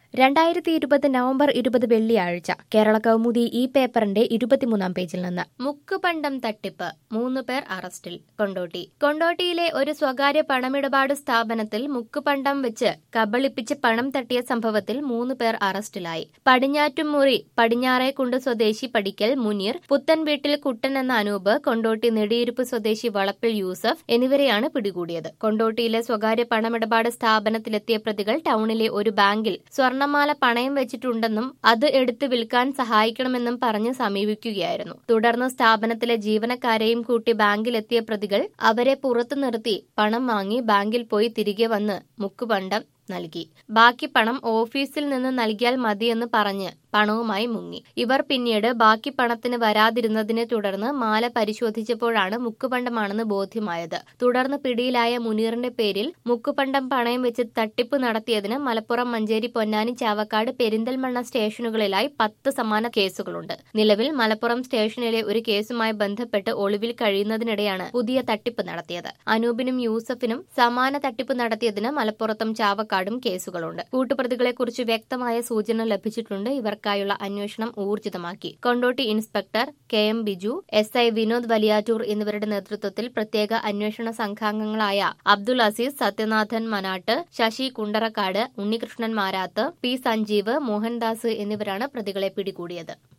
2020 November 20 വെള്ളിയാഴ്ച കേരള കൗമുദി ഈ പേപ്പറിന്റെ 23 പേജിൽ നിന്ന് മുക്കുപണ്ടം തട്ടിപ്പ് 3 പേർ അറസ്റ്റിൽ. കൊണ്ടോട്ടിയിലെ ഒരു സ്വകാര്യ പണമിടപാട് സ്ഥാപനത്തിൽ മുക്കുപണ്ടം വെച്ച് കബളിപ്പിച്ച് പണം തട്ടിയ സംഭവത്തിൽ 3 പേർ അറസ്റ്റിലായി. പടിഞ്ഞാറ്റുമുറി പടിഞ്ഞാറേക്കുണ്ട് സ്വദേശി പടിക്കൽ മുനീർ, പുത്തൻവീട്ടിൽ കുട്ടൻ എന്ന അനൂപ്, കൊണ്ടോട്ടി നെടിയിരുപ്പ് സ്വദേശി വളപ്പിൽ യൂസഫ് എന്നിവരെയാണ് പിടികൂടിയത്. കൊണ്ടോട്ടിയിലെ സ്വകാര്യ പണമിടപാട് സ്ഥാപനത്തിലെത്തിയ പ്രതികൾ ടൗണിലെ ഒരു ബാങ്കിൽ സ്വർണ്ണമാല പണയം വെച്ചിട്ടുണ്ടെന്നും അത് എടുത്ത് വിൽക്കാൻ സഹായിക്കണമെന്നും പറഞ്ഞ് സമീപിക്കുകയായിരുന്നു. തുടർന്ന് സ്ഥാപനത്തിലെ ജീവനക്കാരെയും കൂട്ടി ബാങ്കിലെത്തിയ പ്രതികൾ അവരെ പുറത്തു നിർത്തി പണം വാങ്ങി ബാങ്കിൽ പോയി തിരികെ വന്ന് മുക്കുപണ്ടം നൽകി. ബാക്കി പണം ഓഫീസിൽ നിന്ന് നൽകിയാൽ മതിയെന്ന് പറഞ്ഞ് പണവുമായി മുങ്ങി. ഇവർ പിന്നീട് ബാക്കി പണത്തിന് വരാതിരുന്നതിനെ തുടർന്ന് മാല പരിശോധിച്ചപ്പോഴാണ് മുക്കുപണ്ടമാണെന്ന് ബോധ്യമായത്. തുടർന്ന് പിടിയിലായ മുനീറിന്റെ പേരിൽ മുക്കുപണ്ടം പണയം വെച്ച് തട്ടിപ്പ് നടത്തിയതിന് മലപ്പുറം, മഞ്ചേരി, പൊന്നാനി, ചാവക്കാട്, പെരിന്തൽമണ്ണ സ്റ്റേഷനുകളിലായി 10 സമാന കേസുകളുണ്ട്. നിലവിൽ മലപ്പുറം സ്റ്റേഷനിലെ ഒരു കേസുമായി ബന്ധപ്പെട്ട് ഒളിവിൽ കഴിയുന്നതിനിടെയാണ് പുതിയ തട്ടിപ്പ് നടത്തിയത്. അനൂപിനും യൂസഫിനും സമാന തട്ടിപ്പ് നടത്തിയതിന് മലപ്പുറത്തും ചാവക്കാടും കേസുകളുണ്ട്. കൂട്ടുപ്രതികളെക്കുറിച്ച് വ്യക്തമായ സൂചന ലഭിച്ചിട്ടുണ്ട്. ഇവർക്കായുള്ള അന്വേഷണം ഊർജിതമാക്കി. Kondotty inspector KM Biju, SI Vinod Valiyattoor എന്നിവരുടെ നേതൃത്വത്തിൽ പ്രത്യേക അന്വേഷണ സംഘാംഗങ്ങളായ അബ്ദുൽ അസീസ്, സത്യനാഥൻ മനാട്ട്, ശശി കുണ്ടറക്കാട്, ഉണ്ണികൃഷ്ണൻ മാരാത്ത്, P സഞ്ജീവ്, മോഹൻദാസ് എന്നിവരാണ് പ്രതികളെ പിടികൂടിയത്.